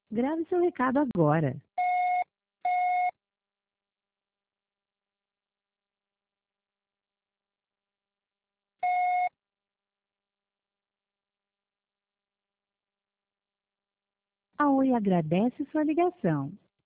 Grave seu recado agora. A Oi agradece sua ligação.